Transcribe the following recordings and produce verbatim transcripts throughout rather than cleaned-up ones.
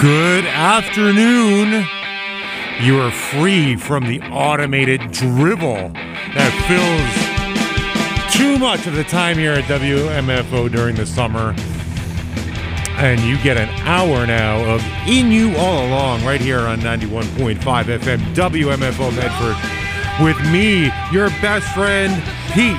Good afternoon. You are free from the automated drivel that fills too much of the time here at W M F O during the summer. And you get an hour now of In You All Along right here on ninety-one point five F M W M F O Medford with me, your best friend, Pete.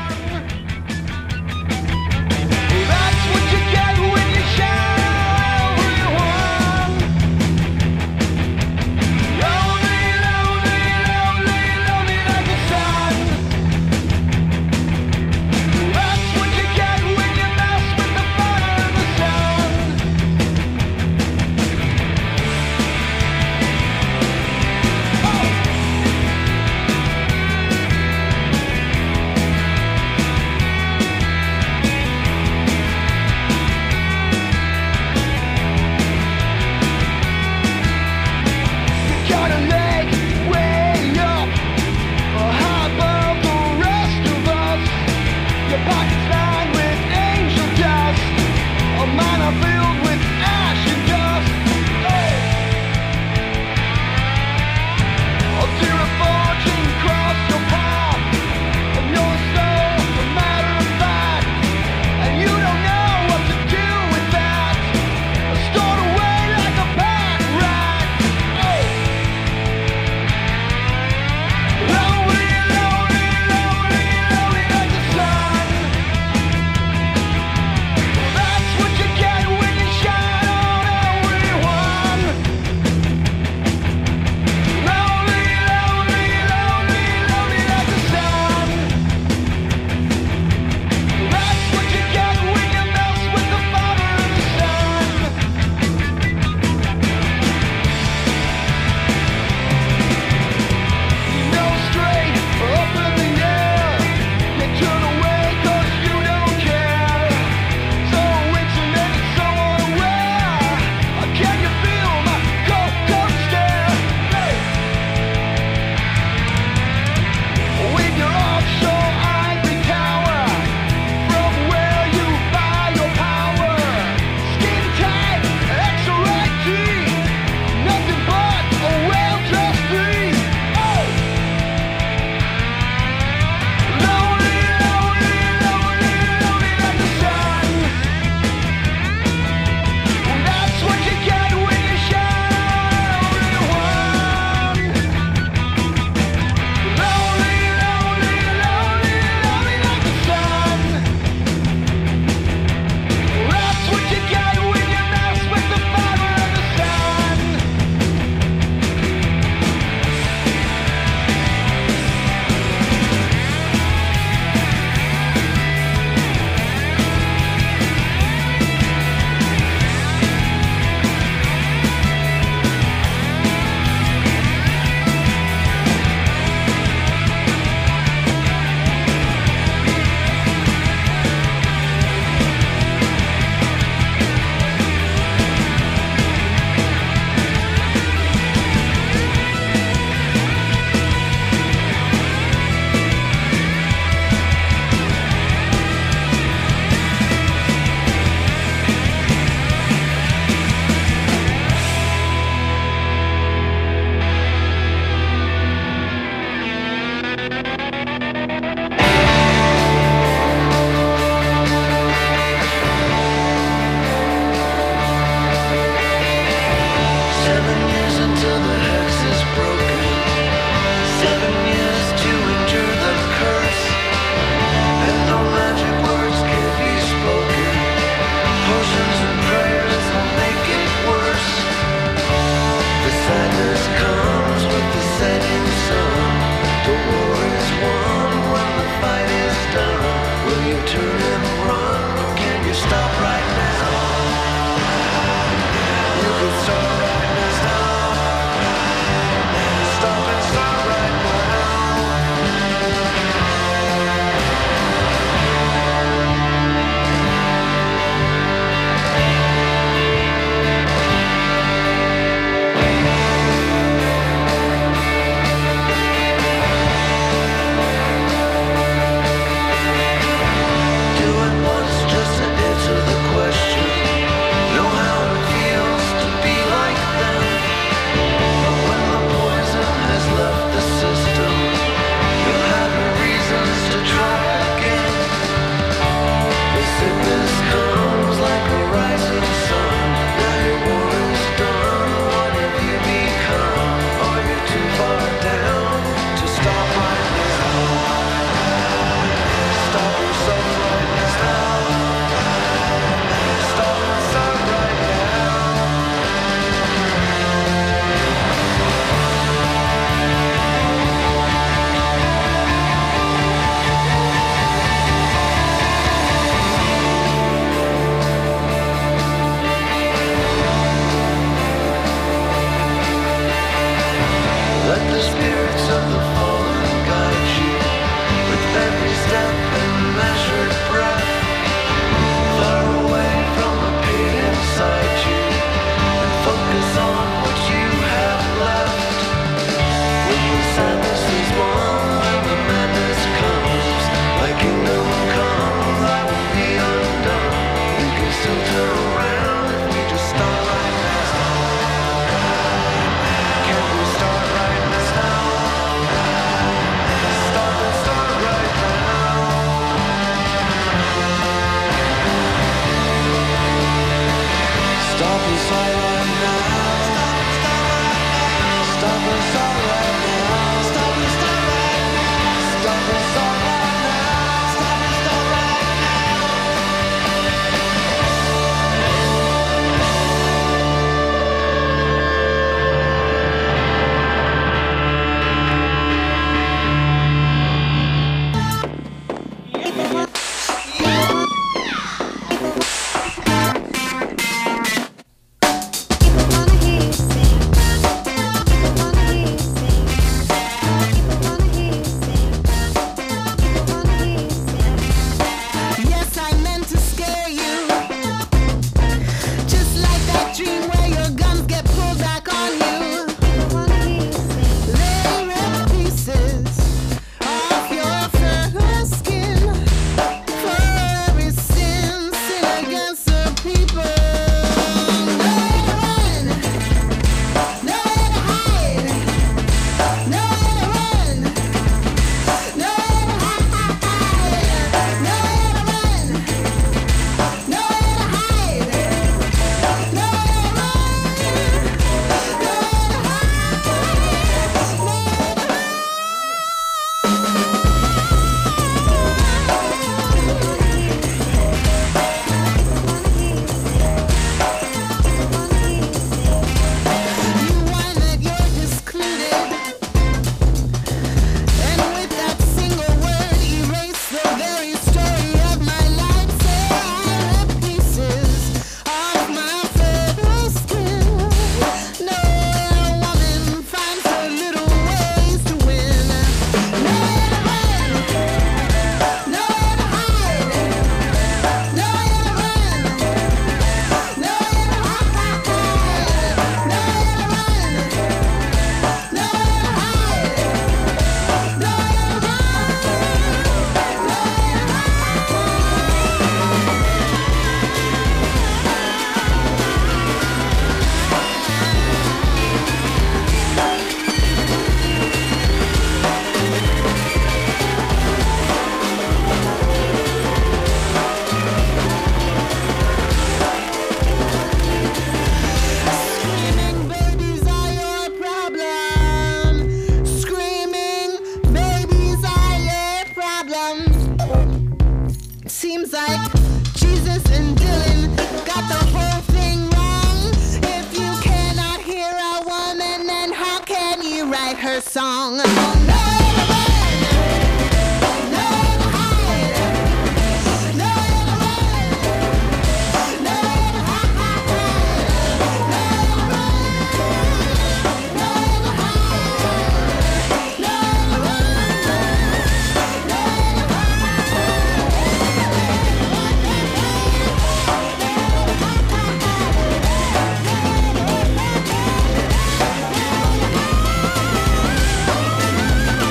Thank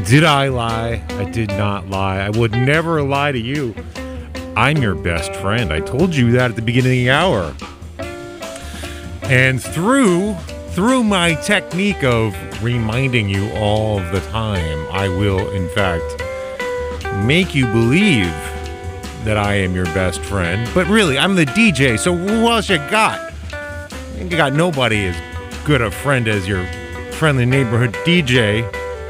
Did I lie? I did not lie. I would never lie to you. I'm your best friend. I told you that at the beginning of the hour. And through through my technique of reminding you all the time, I will, in fact, make you believe that I am your best friend. But really, I'm the D J, so who else you got? You got nobody as good a friend as your friendly neighborhood D J.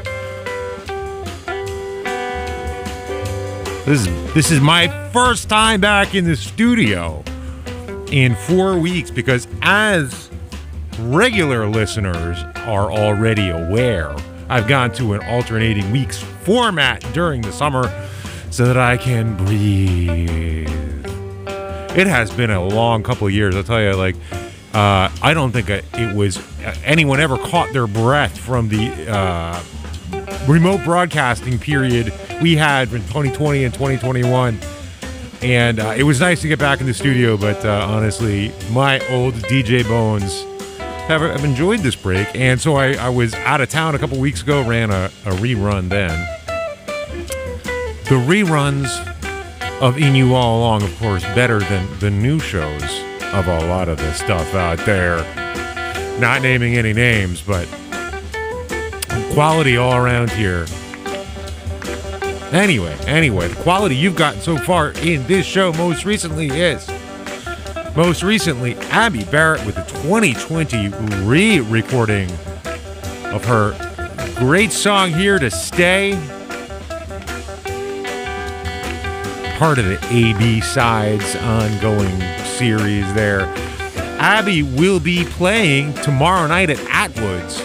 This is, this is my first time back in the studio in four weeks because as regular listeners are already aware, I've gone to an alternating weeks format during the summer so that I can breathe. It has been a long couple of years. I'll tell you, like, uh, I don't think it was anyone ever caught their breath from the uh, remote broadcasting period we had in twenty twenty and twenty twenty-one. And uh, it was nice to get back in the studio, but uh, honestly, my old D J bones have, have enjoyed this break. And so I, I was out of town a couple weeks ago, ran a, a rerun then. The reruns of In You All Along, of course, better than the new shows of a lot of the stuff out there. Not naming any names, but quality all around here. Anyway, anyway, the quality you've gotten so far in this show most recently is, most recently, Abby Barrett with the twenty twenty re-recording of her great song Here to Stay. Part of the A B Sides ongoing series there. Abby will be playing tomorrow night at Atwood's.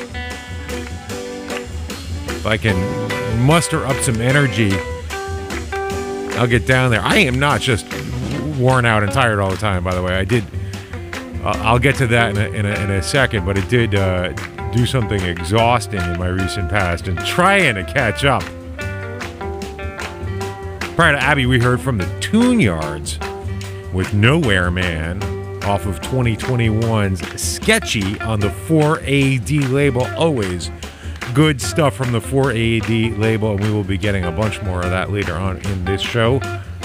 If I can muster up some energy, I'll get down there. I am not just worn out and tired all the time, by the way. I did, uh, I'll get to that in a, in a, in a second, but it did uh, do something exhausting in my recent past and trying to catch up. Prior to Abby, we heard from the Tune Yards with Nowhere Man off of twenty twenty-one's Sketchy on the four A D label. Always good stuff from the four A D label, and we will be getting a bunch more of that later on in this show.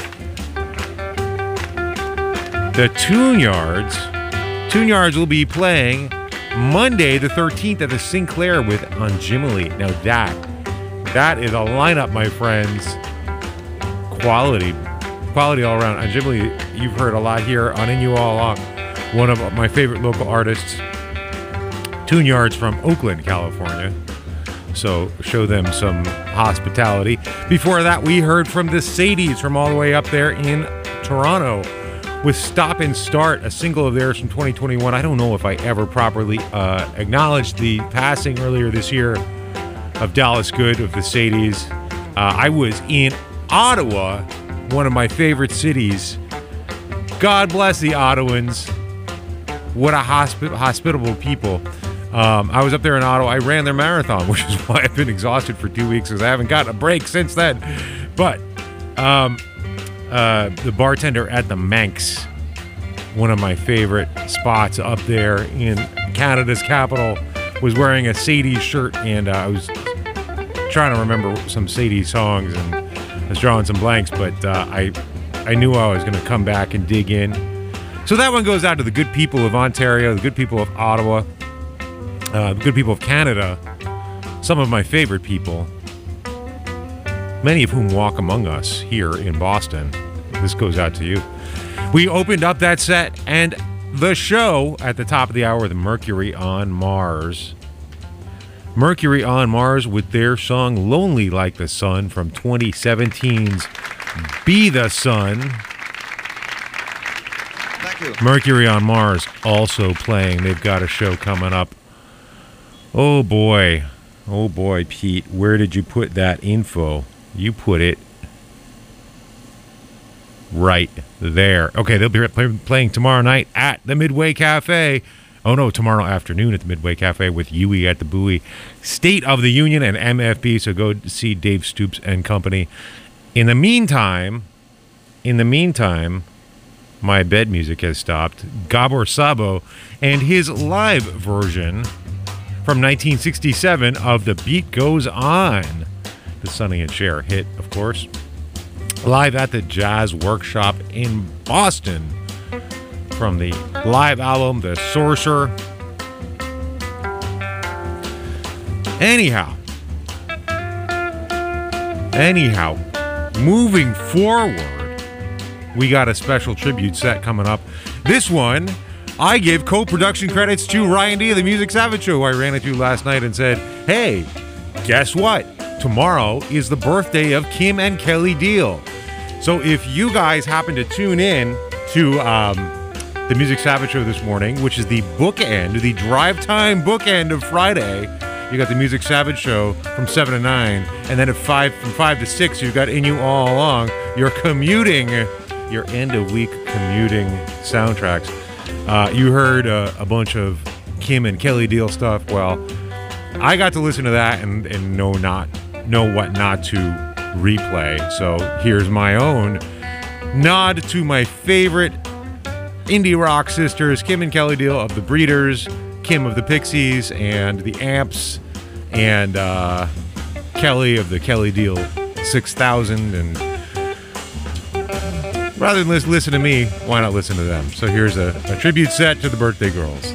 The Tune Yards. Tune Yards will be playing Monday the thirteenth at the Sinclair with Anjimali. Now that, that is a lineup, my friends. Quality. Quality all around. Anjimali, you've heard a lot here on In You All Along. One of my favorite local artists. Tune Yards from Oakland, California. So show them some hospitality. Before that, we heard from the Sadies from all the way up there in Toronto with Stop and Start, a single of theirs from twenty twenty-one. I don't know if I ever properly uh, acknowledged the passing earlier this year of Dallas Good of the Sadies. Uh, I was in Ottawa, one of my favorite cities. God bless the Ottawans. What a hospi- hospitable people. Um, I was up there in Ottawa. I ran their marathon, which is why I've been exhausted for two weeks because I haven't gotten a break since then. But um, uh, the bartender at the Manx, one of my favorite spots up there in Canada's capital, was wearing a Sadie shirt, and uh, I was trying to remember some Sadie songs, and I was drawing some blanks, but uh, I, I knew I was going to come back and dig in. So that one goes out to the good people of Ontario, the good people of Ottawa, Uh, the good people of Canada, some of my favorite people, many of whom walk among us here in Boston. This goes out to you. We opened up that set and the show at the top of the hour with Mercury on Mars. Mercury on Mars with their song Lonely Like the Sun from twenty seventeen's Be the Sun. Thank you. Mercury on Mars also playing. They've got a show coming up. Oh boy, oh boy, Pete, where did you put that info? You put it right there. Okay, they'll be play- playing tomorrow night at the Midway Cafe. Oh no, tomorrow afternoon at the Midway Cafe with Yui at the Buoy. State of the Union and M F B, so go see Dave Stoops and company. In the meantime, in the meantime, my bed music has stopped. Gabor Szabo and his live version from nineteen sixty-seven of The Beat Goes On. the Sonny and Cher hit, of course. Live at the Jazz Workshop in Boston from the live album The Sorcerer. Anyhow, anyhow, moving forward, we got a special tribute set coming up. This one, I give co-production credits to Ryan D of the Music Savage Show, who I ran into last night and said, hey, guess what? Tomorrow is the birthday of Kim and Kelly Deal. So if you guys happen to tune in to um, the Music Savage Show this morning, which is the bookend, the drive time bookend of Friday, you got the Music Savage Show from seven to nine, and then at five, from five to six, you've got In You All Along, your commuting, your end-of-week commuting soundtracks. Uh, you heard uh, a bunch of Kim and Kelly Deal stuff. Well, I got to listen to that and, and know not know what not to replay. So here's my own nod to my favorite indie rock sisters, Kim and Kelly Deal of the Breeders, Kim of the Pixies and the Amps, and uh, Kelly of the Kelly Deal six thousand. And rather than listen to me, why not listen to them? So here's a, a tribute set to the birthday girls.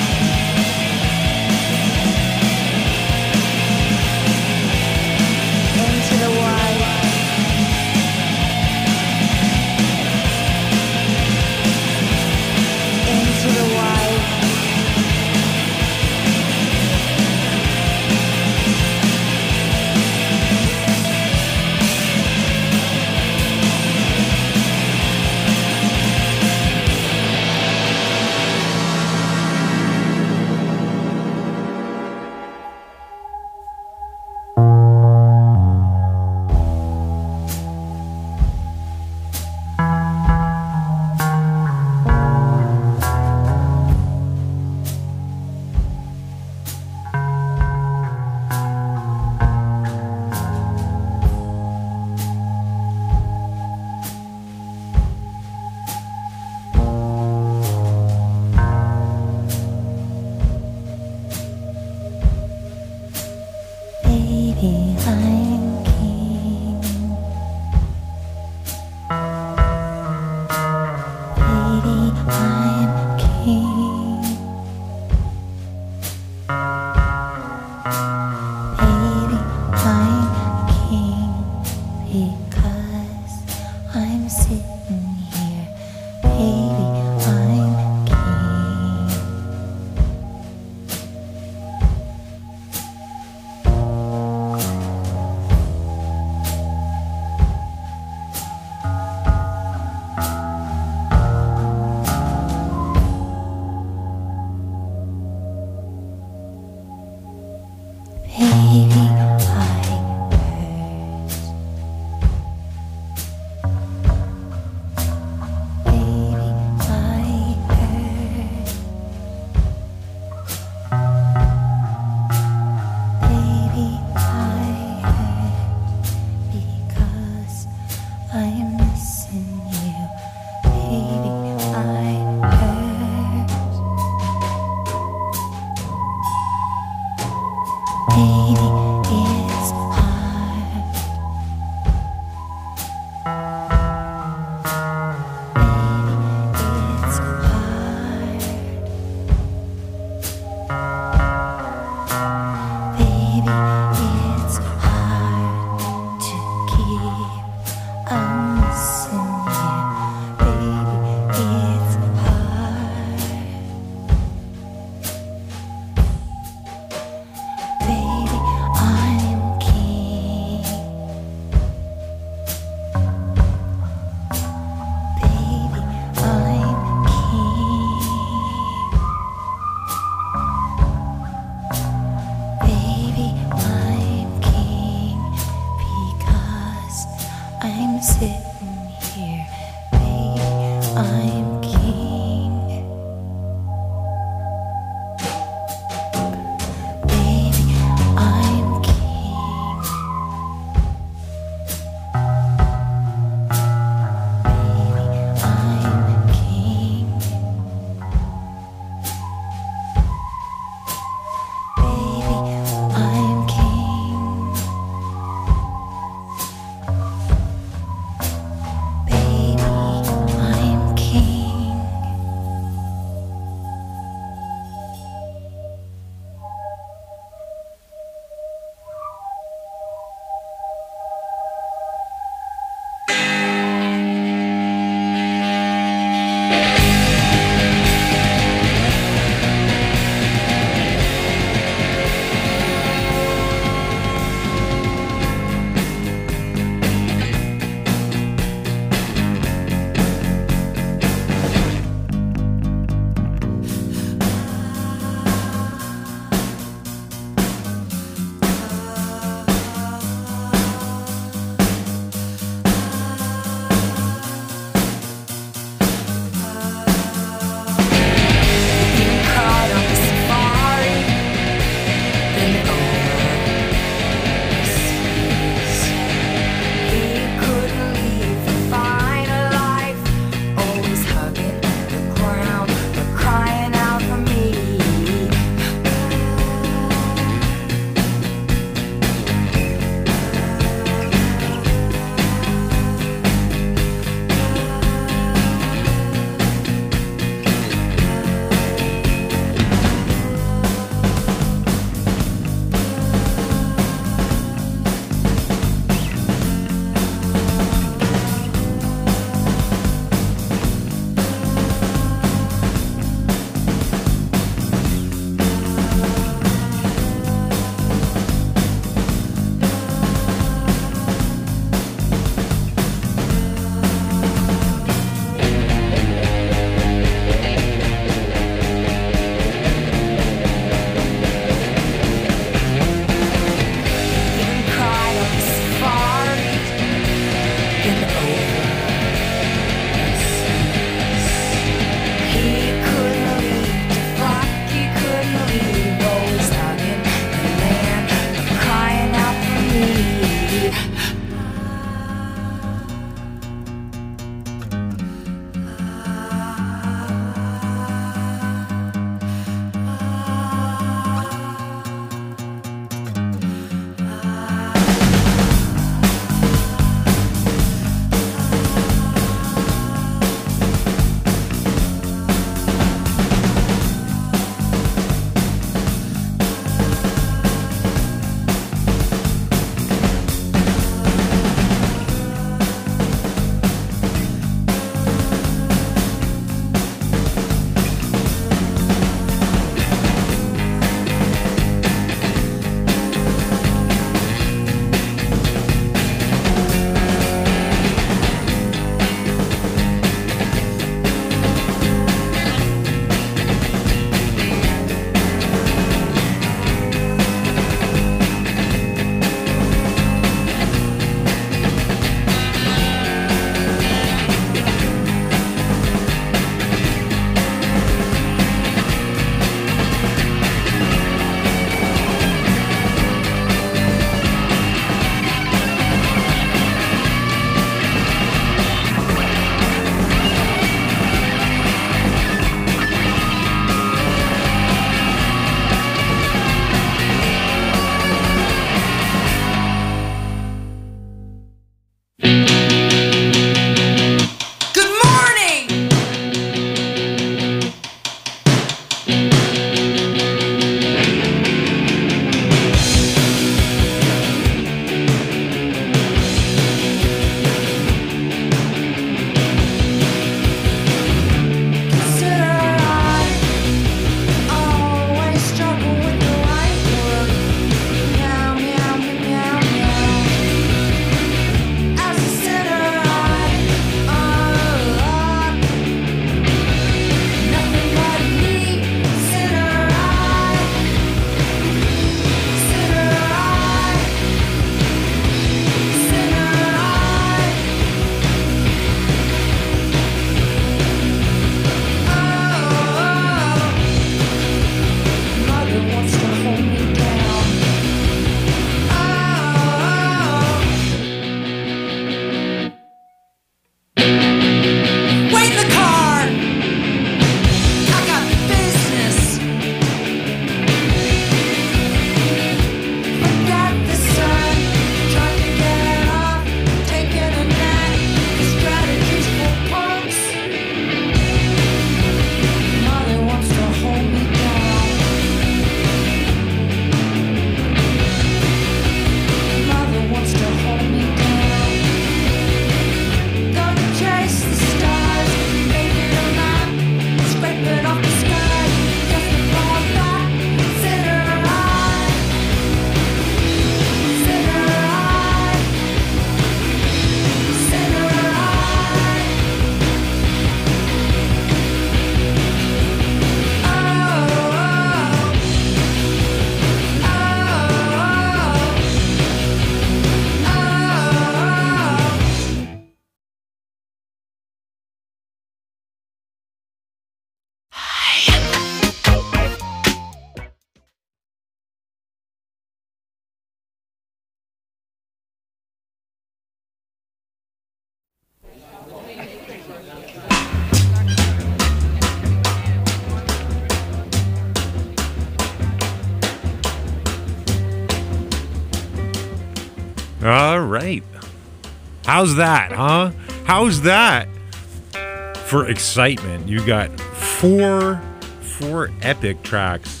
All right. How's that, huh? How's that for excitement? You got four, four epic tracks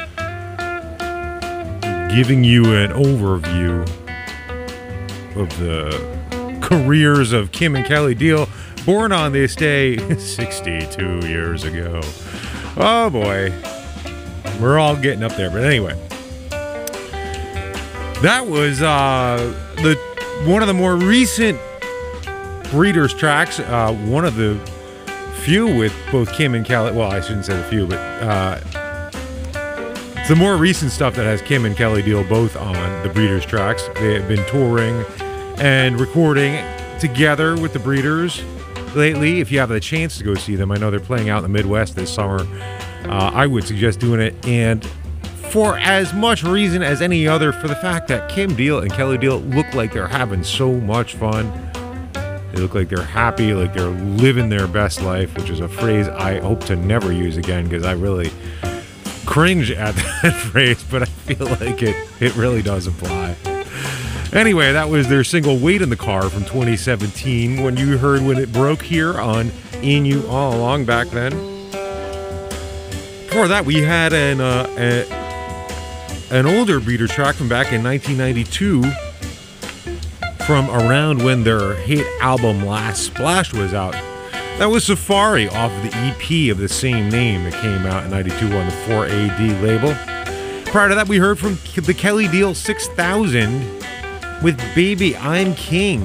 giving you an overview of the careers of Kim and Kelly Deal, born on this day sixty-two years ago. Oh boy. We're all getting up there. But anyway, that was uh, the one of the more recent Breeders tracks. Uh, one of the few with both Kim and Kelly. Well, I shouldn't say the few, but uh, it's the more recent stuff that has Kim and Kelly Deal both on the Breeders tracks. They have been touring and recording together with the Breeders lately. If you have the chance to go see them, I know they're playing out in the Midwest this summer. Uh, I would suggest doing it, and for as much reason as any other, for the fact that Kim Deal and Kelly Deal look like they're having so much fun. They look like they're happy, like they're living their best life, which is a phrase I hope to never use again because I really cringe at that phrase, but I feel like it, it really does apply. Anyway, that was their single Wait in the Car from twenty seventeen, when you heard When It Broke here on In You All Along back then. Before that, we had an uh, a, an older Breeder track from back in nineteen ninety-two, from around when their hit album Last Splash was out. That was Safari off of the E P of the same name that came out in ninety-two on the four A D label. Prior to that, we heard from the Kelly Deal six thousand with Baby I'm King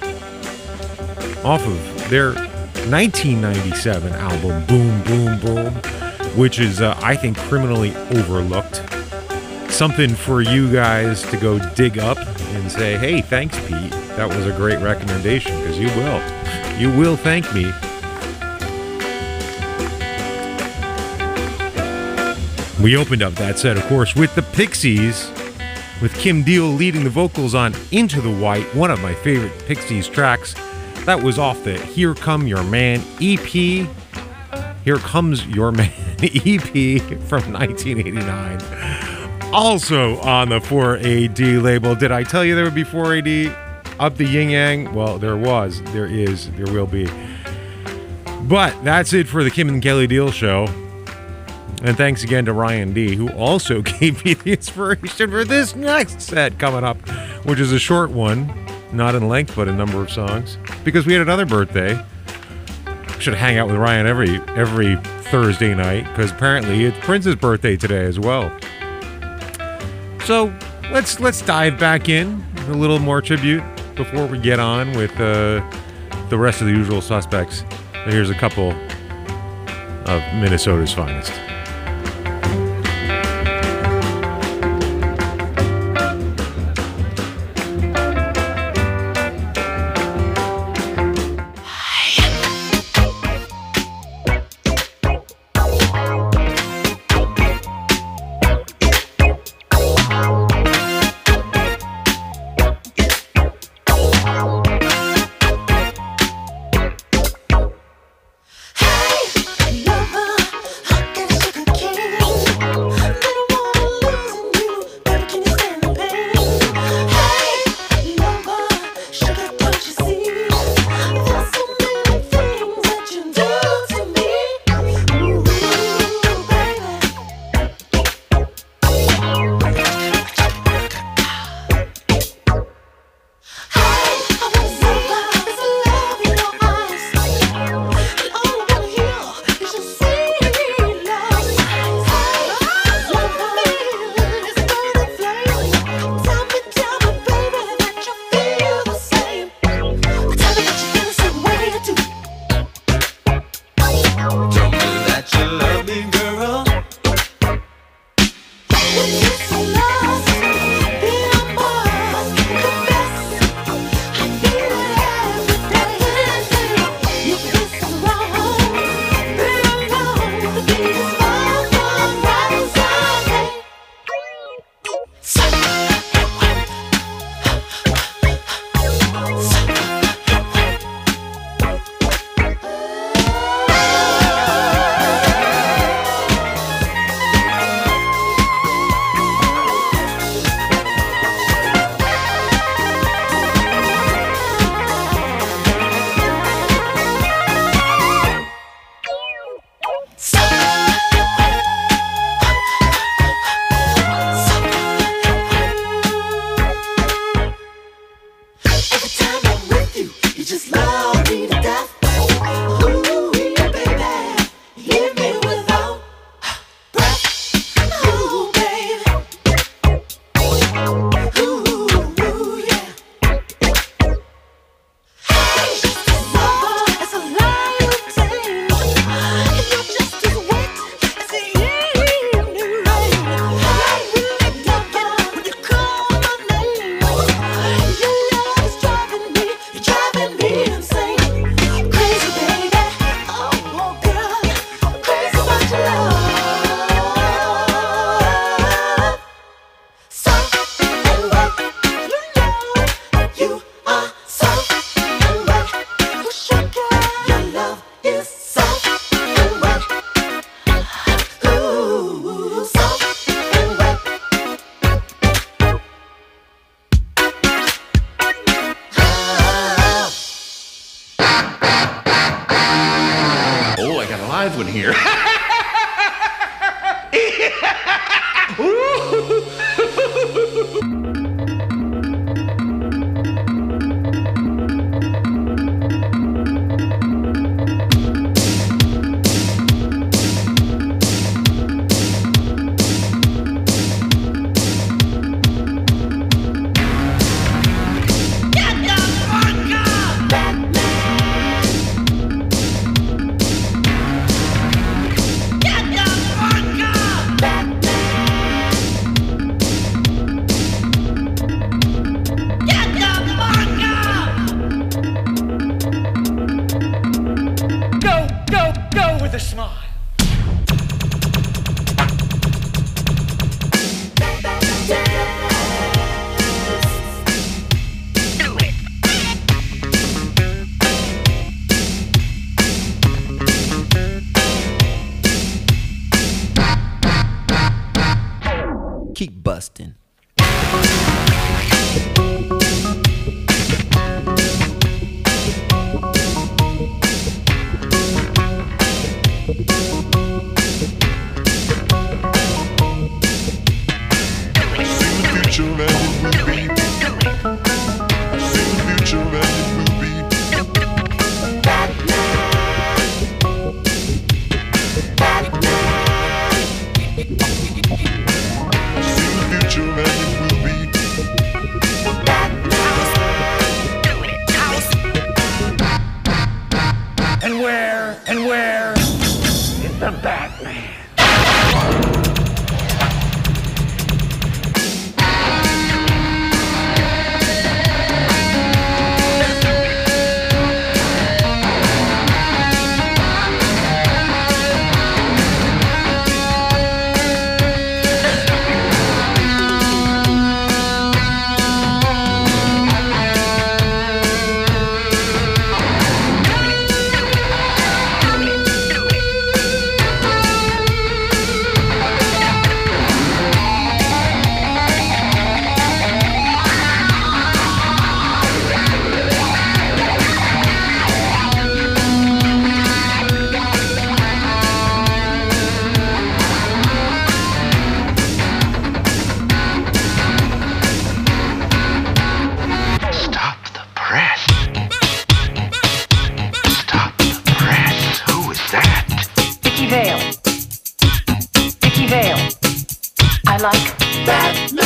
off of their nineteen ninety-seven album Boom Boom Boom, which is, uh, I think, criminally overlooked. Something for you guys to go dig up and say, hey, thanks, Pete. That was a great recommendation, because you will. You will thank me. We opened up that set, of course, with the Pixies, with Kim Deal leading the vocals on Into the White, one of my favorite Pixies tracks. That was off the Here Come Your Man E P. Here Comes Your Man E P from nineteen eighty-nine. Also on the four A D label. Did I tell you there would be four A D up the yin yang? Well, there was, there is, there will be. But that's it for the Kim and Kelly Deal show. And thanks again to Ryan D, who also gave me the inspiration for this next set coming up, which is a short one, not in length, but a number of songs, because we had another birthday. Should hang out with Ryan every every Thursday night, because apparently it's Prince's birthday today as well. So let's let's dive back in a little more tribute before we get on with uh, the rest of the usual suspects. So here's a couple of Minnesota's finest. Hey, lover, how can I Keep busting. And where, and where is the Batman? I like Batman.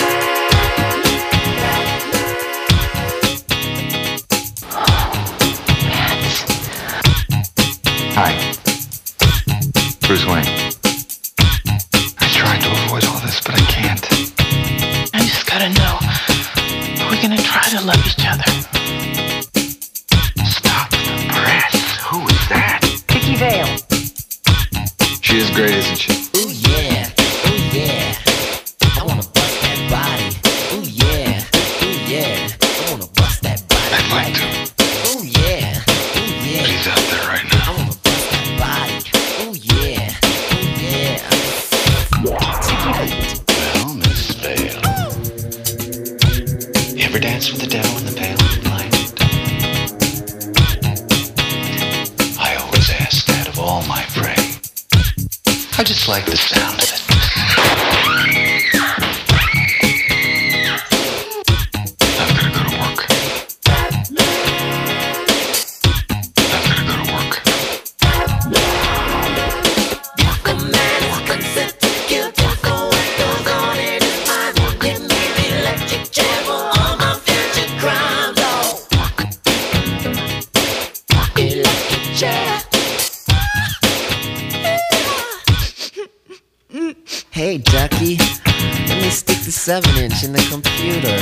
Hi, Bruce Wayne. I tried to avoid all this, but I can't. I just gotta know, are we gonna try to love each other? Stop the press. Who is that? Vicky Vale. She is great, isn't she? Ooh yeah, ooh yeah. I wanna bust that body. Ooh yeah, ooh yeah. I wanna bust that body. I'd like to. Ooh yeah, ooh yeah. But he's out there right now. I wanna bust that body. Ooh yeah, ooh yeah. Well, Miss Vale, you ever dance with the devil in the pale moonlight? I always ask that of all my prey. I just like the sound of it. I've got to go to work. Okay, Ducky, let me stick the seven inch in the computer.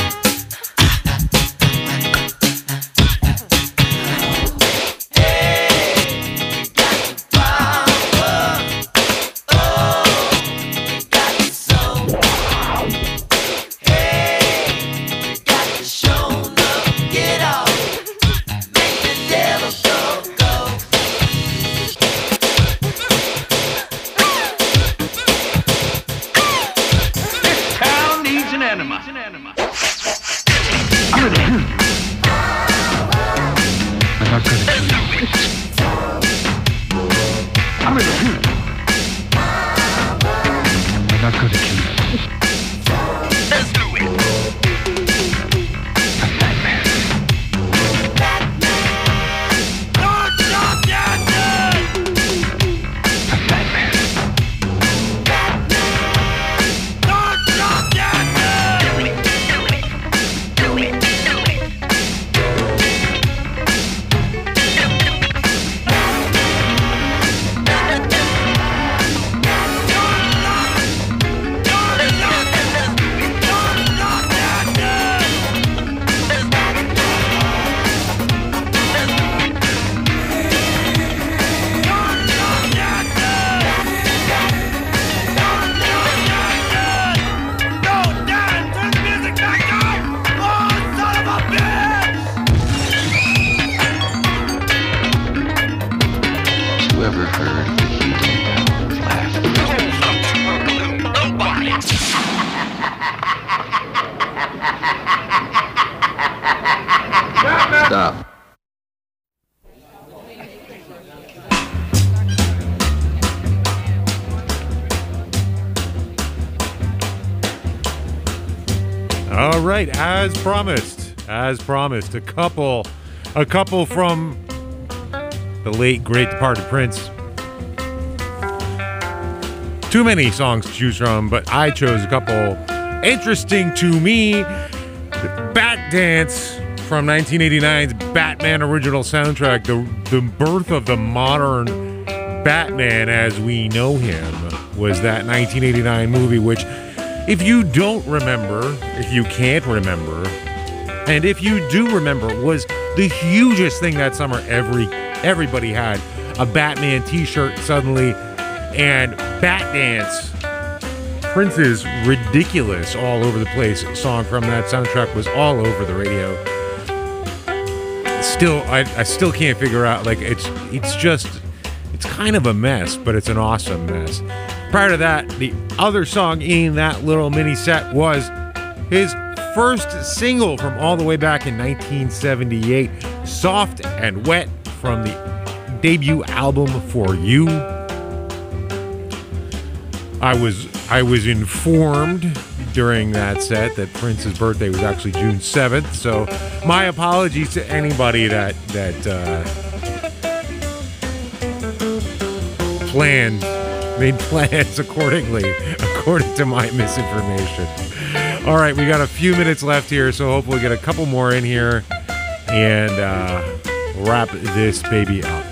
Stop. All right, as promised, as promised, a couple, a couple from the late great departed Prince. Too many songs to choose from, but I chose a couple interesting to me. Bat Dance from nineteen eighty-nine's Batman original soundtrack, the the birth of the modern Batman as we know him, was that nineteen eighty-nine movie, which, if you don't remember, if you can't remember, and if you do remember, was the hugest thing that summer. Every everybody had a Batman t-shirt suddenly, and Bat Dance, Prince's ridiculous all over the place song from that soundtrack, was all over the radio. Still, I, I still can't figure out, like, it's it's just, it's kind of a mess, but it's an awesome mess. Prior to that, the other song in that little mini set was his first single from all the way back in nineteen seventy-eight, Soft and Wet, from the debut album For You. I was I was informed during that set that Prince's birthday was actually June seventh, so my apologies to anybody that that uh, planned made plans accordingly, according to my misinformation. All right, we got a few minutes left here, so hopefully we get a couple more in here and uh, wrap this baby up.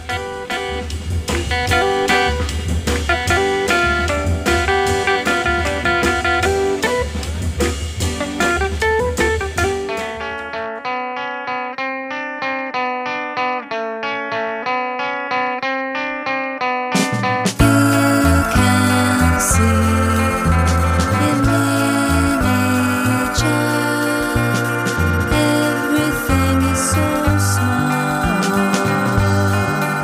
Everything is so small.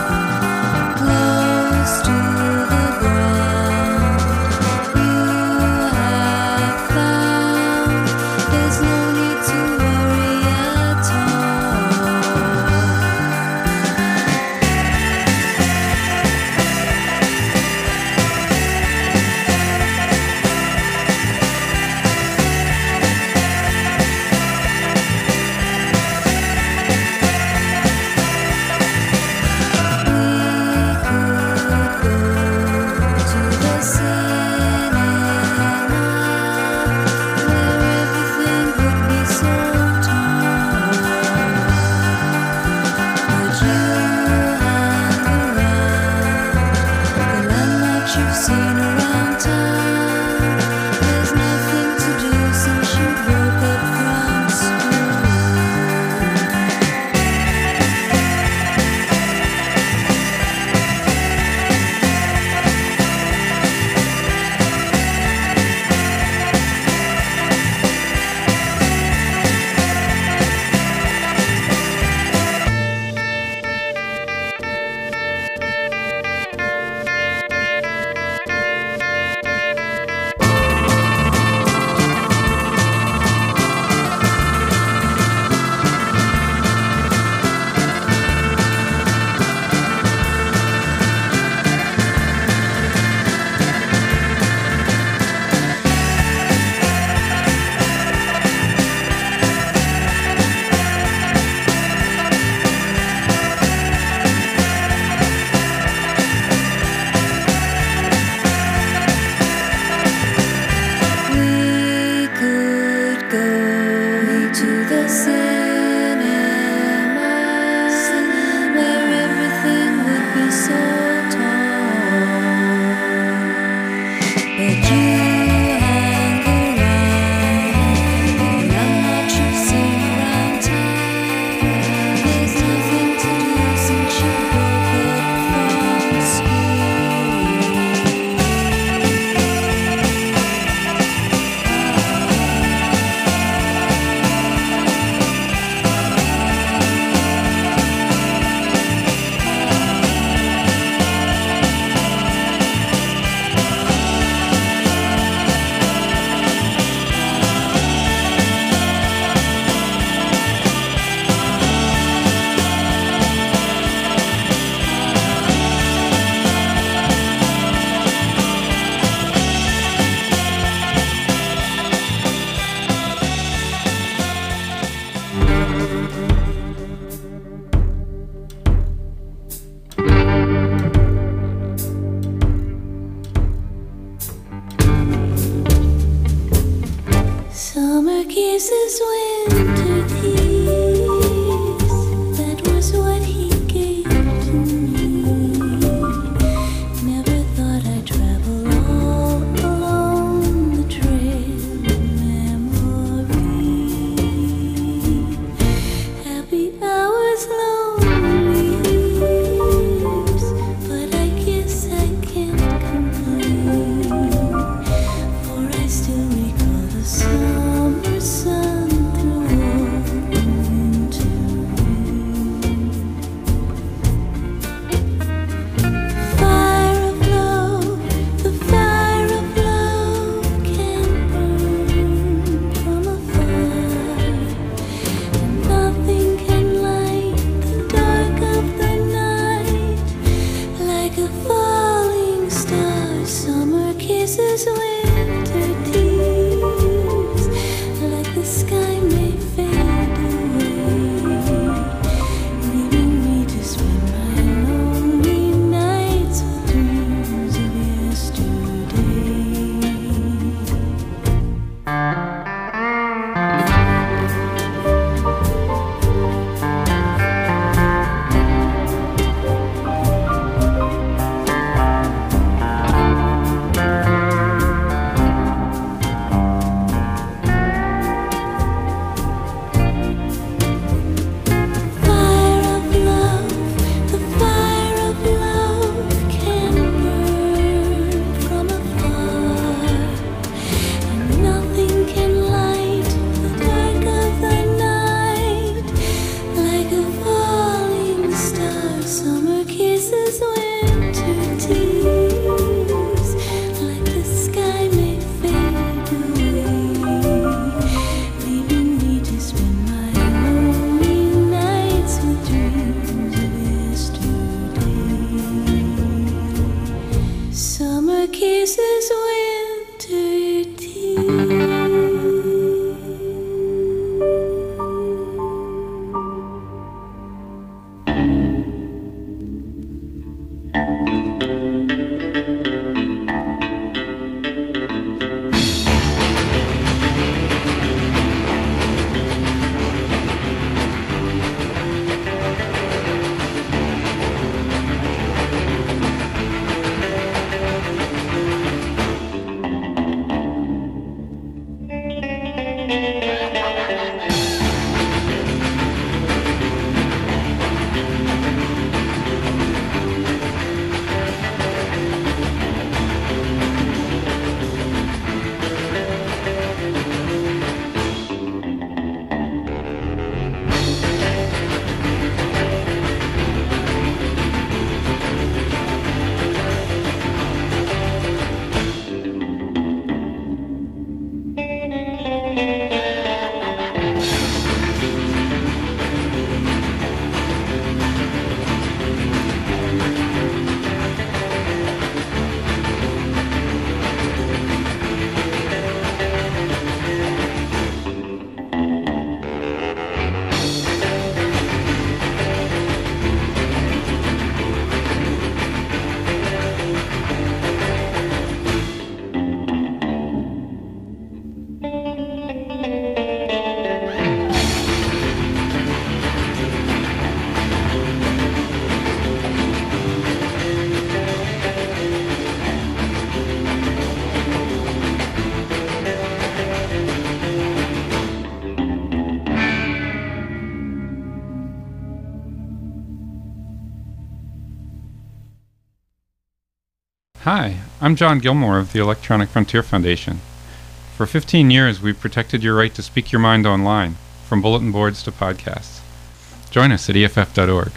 Hi, I'm John Gilmore of the Electronic Frontier Foundation. For fifteen years, we've protected your right to speak your mind online, from bulletin boards to podcasts. Join us at E F F dot org.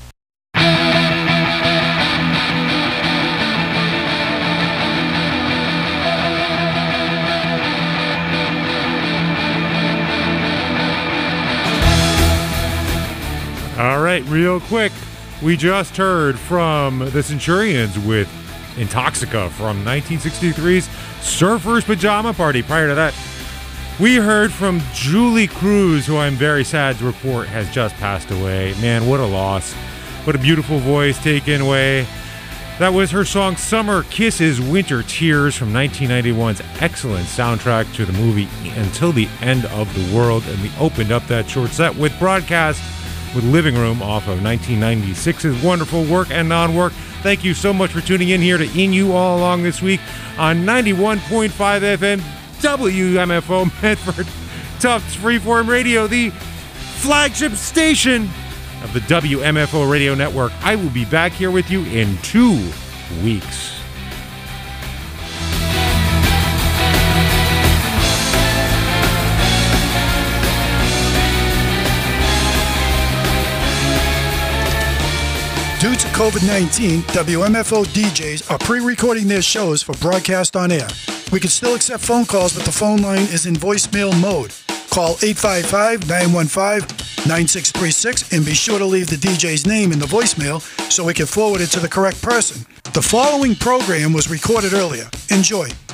All right, real quick, we just heard from the Centurions with Intoxica from nineteen sixty-three's Surfer's Pajama Party. Prior to that, we heard from Julie Cruz, who I'm very sad to report has just passed away. Man, what a loss. What a beautiful voice taken away. That was her song Summer Kisses, Winter Tears from nineteen ninety-one's excellent soundtrack to the movie Until the End of the World. And we opened up that short set with Broadcast with Living Room off of nineteen ninety-six's wonderful Work and Non-Work. Thank you so much for tuning in here to In You All Along this week on ninety-one point five F M W M F O Medford, Tufts Freeform Radio, the flagship station of the W M F O Radio Network. I will be back here with you in two weeks. Due to COVID nineteen, W M F O D Js are pre-recording their shows for broadcast on air. We can still accept phone calls, but the phone line is in voicemail mode. Call eight five five, nine one five, nine six three six and be sure to leave the D J's name in the voicemail so we can forward it to the correct person. The following program was recorded earlier. Enjoy.